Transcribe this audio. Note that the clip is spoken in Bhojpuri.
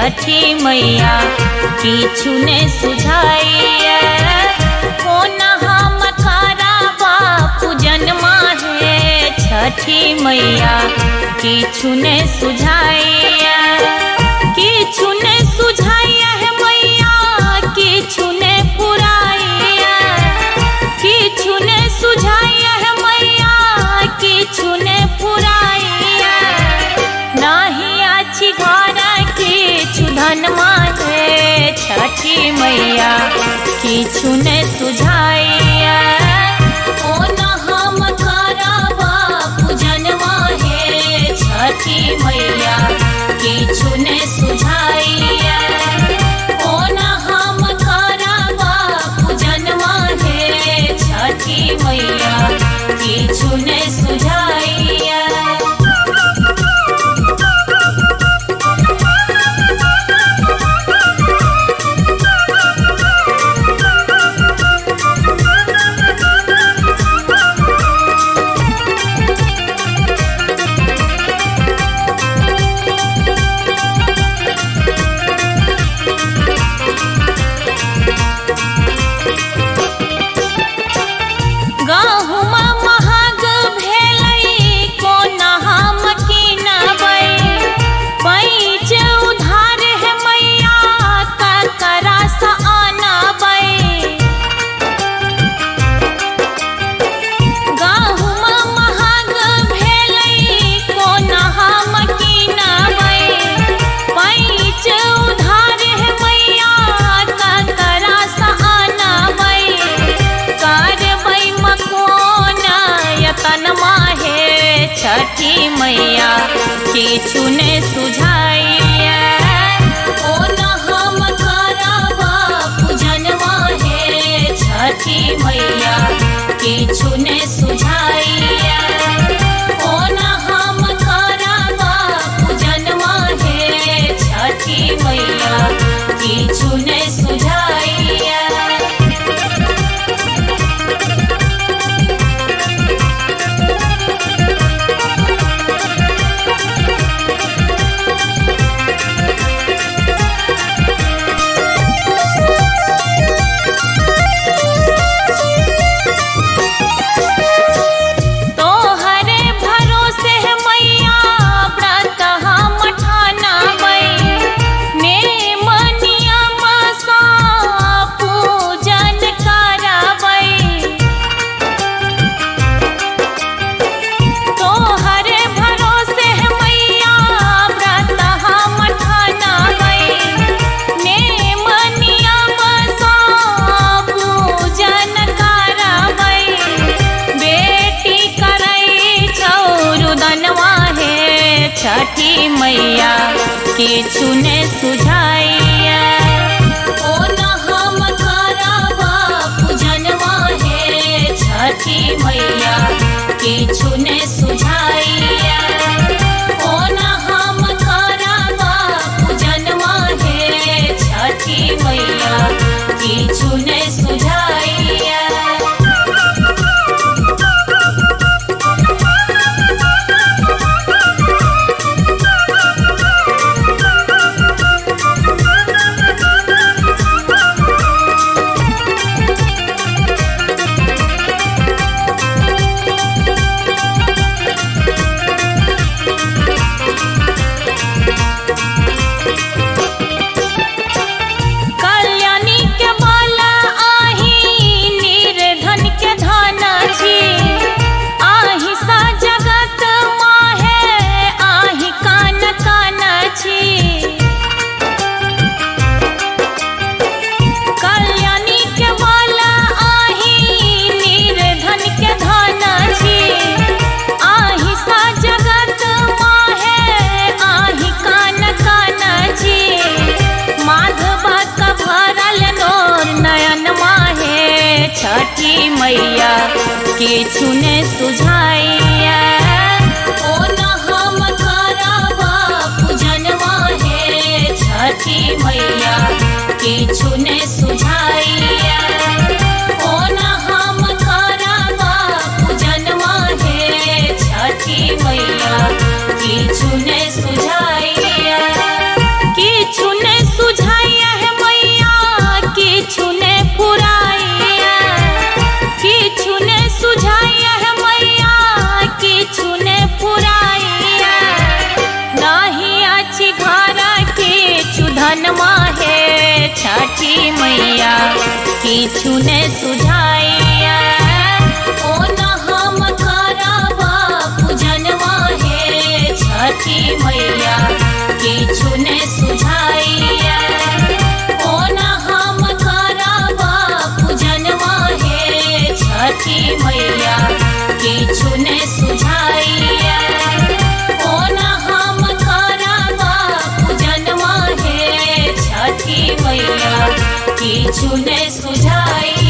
छठी मैया किछु ने सुझाइया कोना हम कराबा पूजन माहे छठी मैया किछु ने सुझाइया किछु ने सुझाइया है मैया किछु ने पुराइया किछु ने सुझाइया है मैया किछु ने पुराइया नहीं अच्छी घर किछु धन माहे छठी मैया किछु ने सुझाइया कोना हम कराबा पूजन माहे छठी मैया किछु ने सुझाइया कोना हम कराबा पूजन माहे छठी मैया किछु ने सुझाइया। छठी मैया किछु ने सुझाइया कोना हम कराबा पूजन माहे छठी मैया किछु ने सुझाइया कोना हम कराबा पूजन माहे छठी मैया किछु ने सुझाइया। छठी मैया किछु ने सुझाइया कोना हम कराबा पूजन माहे छठी मैया किछु ने सुझाइया कोना हम कराबा पूजन माहे छठी मैया किछु ने सुझाइया। छठी मैया किछु ने सुझाइया कोना हम कराबा पूजन माहे छठी मैया किछु ने सुझाइया कोना हम कराबा पूजन माहे छठी मैया किछु ने सुझाइया किछु ने मैया किछु ने सुझाइया ओ न हम करबा पूजनवा हे छठी मैया किछु ने सुझाइया ओ न हम करबा पूजनवा हे छठी मैया किछु ने सुझाइया ओ न हम करबा पूजनवा हे छठी मैया किछु ने सुझाइया।